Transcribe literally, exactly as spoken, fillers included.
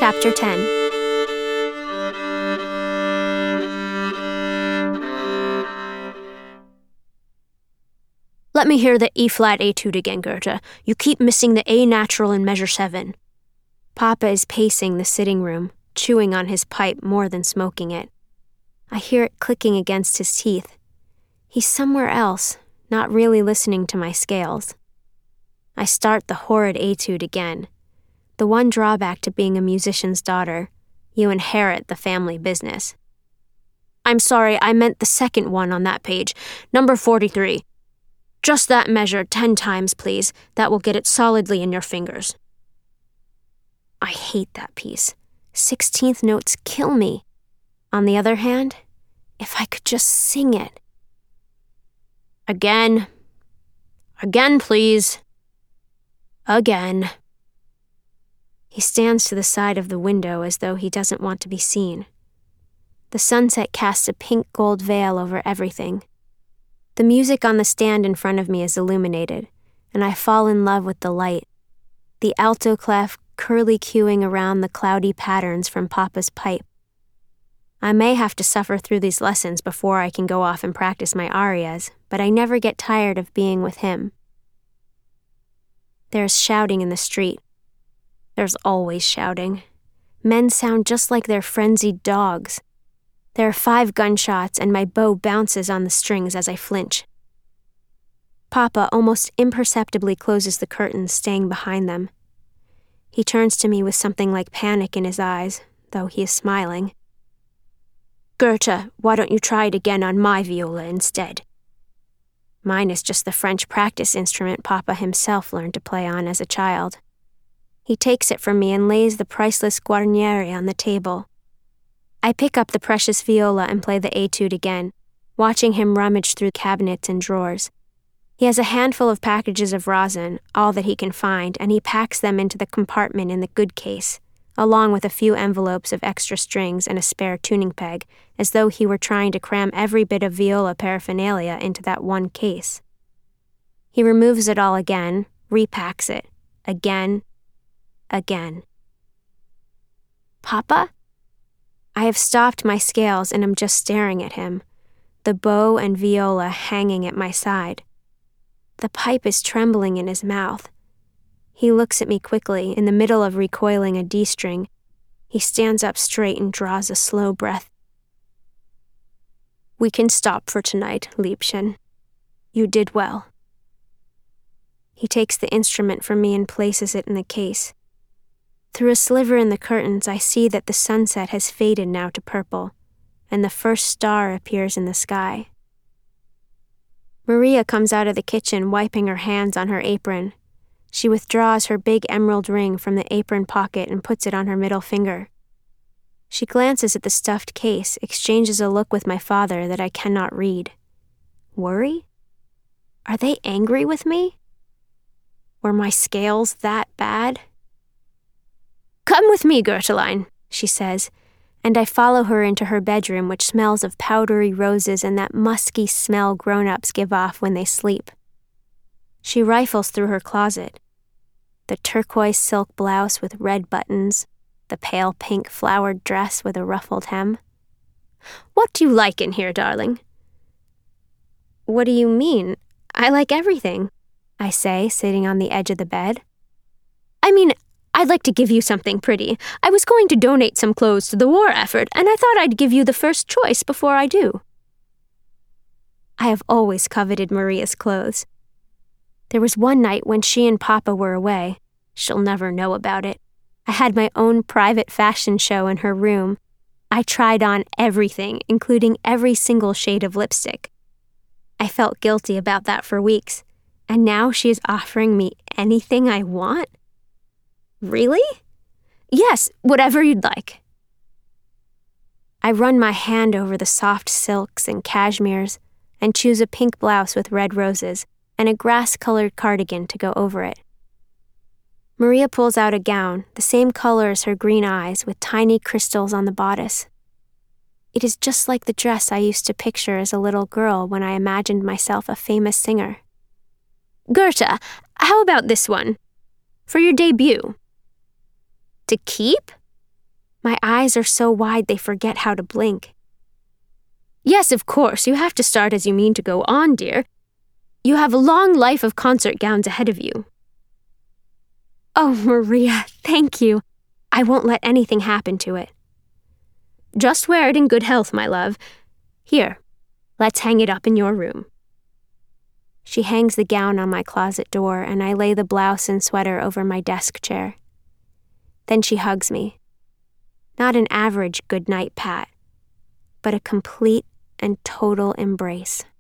Chapter ten. Let me hear the E-flat etude again, Goethe. You keep missing the A natural in measure seven. Papa is pacing the sitting room, chewing on his pipe more than smoking it. I hear it clicking against his teeth. He's somewhere else, not really listening to my scales. I start the horrid etude again. The one drawback to being a musician's daughter, you inherit the family business. I'm sorry, I meant the second one on that page, number forty-three. Just that measure ten times, please. That will get it solidly in your fingers. I hate that piece. Sixteenth notes kill me. On the other hand, if I could just sing it. Again. Again, please. Again. He stands to the side of the window as though he doesn't want to be seen. The sunset casts a pink gold veil over everything. The music on the stand in front of me is illuminated, and I fall in love with the light. The alto clef curly-cueing around the cloudy patterns from Papa's pipe. I may have to suffer through these lessons before I can go off and practice my arias, but I never get tired of being with him. There's shouting in the street. There's always shouting. Men sound just like they're frenzied dogs. There are five gunshots, and my bow bounces on the strings as I flinch. Papa almost imperceptibly closes the curtains, staying behind them. He turns to me with something like panic in his eyes, though he is smiling. Goethe, why don't you try it again on my viola instead? Mine is just the French practice instrument Papa himself learned to play on as a child. He takes it from me and lays the priceless Guarnieri on the table. I pick up the precious viola and play the etude again, watching him rummage through cabinets and drawers. He has a handful of packages of rosin, all that he can find, and he packs them into the compartment in the good case, along with a few envelopes of extra strings and a spare tuning peg, as though he were trying to cram every bit of viola paraphernalia into that one case. He removes it all again, repacks it, again, again. Papa? I have stopped my scales and am just staring at him, the bow and viola hanging at my side. The pipe is trembling in his mouth. He looks at me quickly, in the middle of recoiling a D-string. He stands up straight and draws a slow breath. We can stop for tonight, Liebchen. You did well. He takes the instrument from me and places it in the case. Through a sliver in the curtains, I see that the sunset has faded now to purple, and the first star appears in the sky. Maria comes out of the kitchen, wiping her hands on her apron. She withdraws her big emerald ring from the apron pocket and puts it on her middle finger. She glances at the stuffed case, exchanges a look with my father that I cannot read. Worry? Are they angry with me? Were my scales that bad? Come with me, Goetheline, she says, and I follow her into her bedroom, which smells of powdery roses and that musky smell grown-ups give off when they sleep. She rifles through her closet. The turquoise silk blouse with red buttons, the pale pink flowered dress with a ruffled hem. What do you like in here, darling? What do you mean? I like everything, I say, sitting on the edge of the bed. I mean, I'd like to give you something pretty. I was going to donate some clothes to the war effort, and I thought I'd give you the first choice before I do. I have always coveted Maria's clothes. There was one night when she and Papa were away. She'll never know about it. I had my own private fashion show in her room. I tried on everything, including every single shade of lipstick. I felt guilty about that for weeks, and now she is offering me anything I want? Really? Yes, whatever you'd like. I run my hand over the soft silks and cashmeres and choose a pink blouse with red roses and a grass-colored cardigan to go over it. Maria pulls out a gown, the same color as her green eyes, with tiny crystals on the bodice. It is just like the dress I used to picture as a little girl when I imagined myself a famous singer. Goethe, how about this one? For your debut. To keep? My eyes are so wide they forget how to blink. Yes, of course, you have to start as you mean to go on, dear. You have a long life of concert gowns ahead of you. Oh, Maria, thank you. I won't let anything happen to it. Just wear it in good health, my love. Here, let's hang it up in your room. She hangs the gown on my closet door, and I lay the blouse and sweater over my desk chair. Then she hugs me. Not an average goodnight pat, but a complete and total embrace.